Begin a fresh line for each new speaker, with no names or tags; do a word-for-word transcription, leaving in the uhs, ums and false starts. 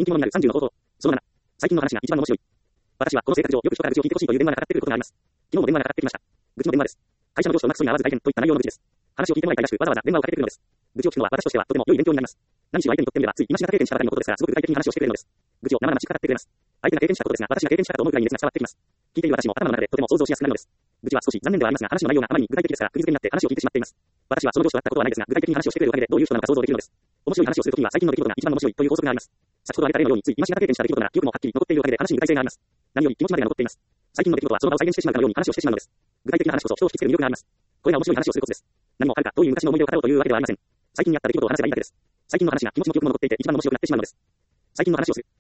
き物になるさんじゅうの方法。そのなな。最近の話が一番面白い。私はこの生活上よく人から愚痴を聞いてほしいという電話がかかってくることがあります。昨日も電話がかかってきました。愚痴の電話です。会社の上司とうまくそいに合わず大変といった内容の愚痴です。話を聞いてもらいたいらしくわざわざ電話をかけてくるのです。愚痴を聞くのは私としてはとても良い勉強になります。何しろ相手にとってみればつい今しがた経験したばかりのことですからすごく具体的に話をしてくれるのです。愚痴を生々しく語ってくれます。相手が経験したことですが私が経験したかと思うくらいに熱が伝わってきます。聞いている私も頭の中でとても想像しやすくなるのです。愚痴は少し残念ではありますが話の内容があまりに具体的ですから釘付けになって話を聞いてしまっています。私はその上司と会ったことはないですが具体的に話をしてくれるおかげでどういう人なのか想像できるのです。面白い話をするときには最近の出来事が一番面白いという法則があります。先ほど挙げた例のようについ今しがた経験した出来事なら記憶もはっきり残っているおかげで話に具体性があります。何より気持ちまでが残っています。最近の出来事はその場を再現してしまうかのように話をしてしまうのです。具体的な話こそ人を引きつける魅力があります。これが面白い話をするコツです。何もはるか遠い昔の思い出を語ろうというわけではありません。最近にあった出来事を話せばいいだけです。最近の話が気持ちも記憶も残っていて一番面白くなってしまうのです。最近の話をする。